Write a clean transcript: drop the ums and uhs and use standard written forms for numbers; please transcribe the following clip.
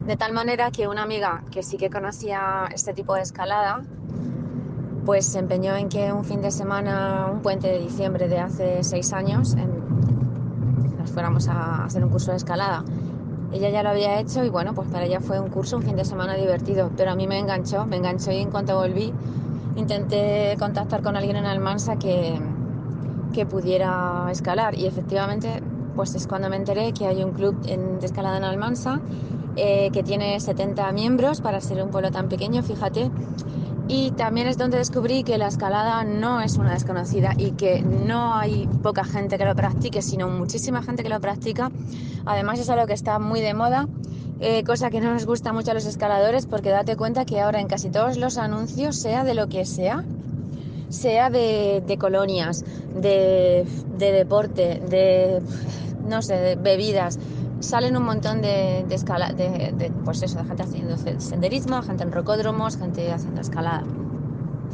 De tal manera que una amiga que sí que conocía este tipo de escalada, pues se empeñó en que un fin de semana, un puente de diciembre de hace 6 años, nos fuéramos a hacer un curso de escalada. Ella ya lo había hecho y bueno, pues para ella fue un curso, un fin de semana divertido, pero a mí me enganchó y en cuanto volví intenté contactar con alguien en Almansa que pudiera escalar y efectivamente pues es cuando me enteré que hay un club de escalada en Almansa que tiene 70 miembros para ser un pueblo tan pequeño, fíjate. Y también es donde descubrí que la escalada no es una desconocida y que no hay poca gente que lo practique, sino muchísima gente que lo practica. Además es algo que está muy de moda, cosa que no nos gusta mucho a los escaladores porque date cuenta que ahora en casi todos los anuncios, sea de lo que sea de colonias, de deporte, no sé, de bebidas, salen un montón pues eso, de gente haciendo senderismo, gente en rocódromos, gente haciendo escalada.